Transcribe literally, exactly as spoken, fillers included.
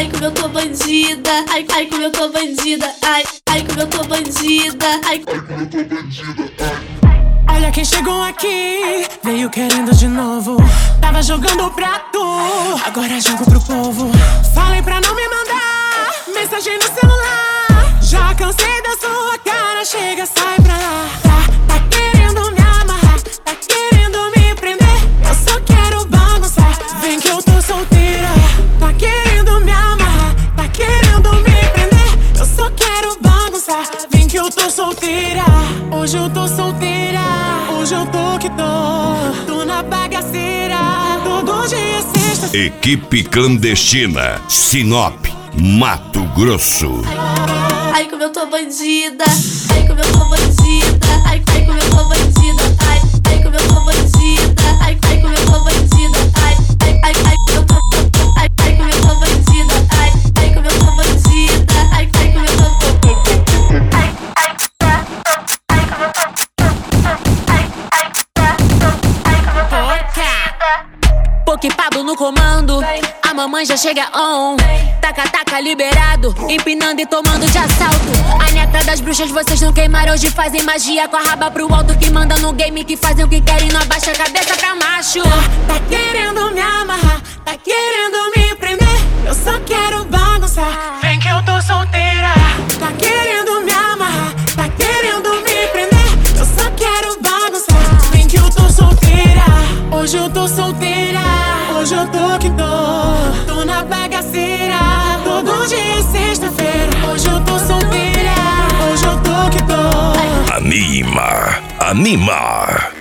ai como eu tô bandida, ai, ai como eu tô bandida, ai, ai como eu tô bandida, ai, ai como eu tô bandida, ai. Olha quem chegou aqui, veio querendo de novo. Tava jogando pra tu, agora jogo pro povo. Falei pra não me mandar mensagem no celular. Já cansei da sua cara, chega, sai pra lá. Tá, tá querendo me amarrar, tá querendo me prender. Eu só quero bagunçar, vem que eu tô solteira. Tá querendo me amarrar, tá querendo me prender. Eu só quero bagunçar, vem que eu tô solteira. Hoje eu tô solteira, hoje eu tô que tô, tô na bagaceira. Todo dia é sexta. Equipe Clandestina, Sinop, Mato Grosso. Ai como eu tô bandida, ai como eu tô bandida, ai, ai como eu tô bandida, ai, ai como eu tô bandida, ai, ai como eu tô bandida, ai, ai, ai, ai eu tô, ai, ai como eu tô bandida, ai, ai como eu tô bandida, ai, ai como eu tô, ai, ai, ai como eu tô, ai, ai, ai como eu tô bandida. Poké Pablo no comando, a mamãe já chega on. Taca, taca, liberado, empinando e tomando de assalto. A neta das bruxas, vocês não queimaram, hoje fazem magia com a raba pro alto. Que manda no game, que fazem o que querem, não abaixa a cabeça pra macho. Tá querendo me amarrar, tá querendo me prender. Eu só quero bagunçar, vem que eu tô solteira. Tá querendo me amarrar, tá querendo me prender. Eu só quero bagunçar, vem que eu tô solteira. Hoje eu tô solteira, hoje eu tô que tô, tô na bagaceira. Todo dia é sexta-feira, hoje eu tô solteira, hoje eu tô que tô. Anima, anima.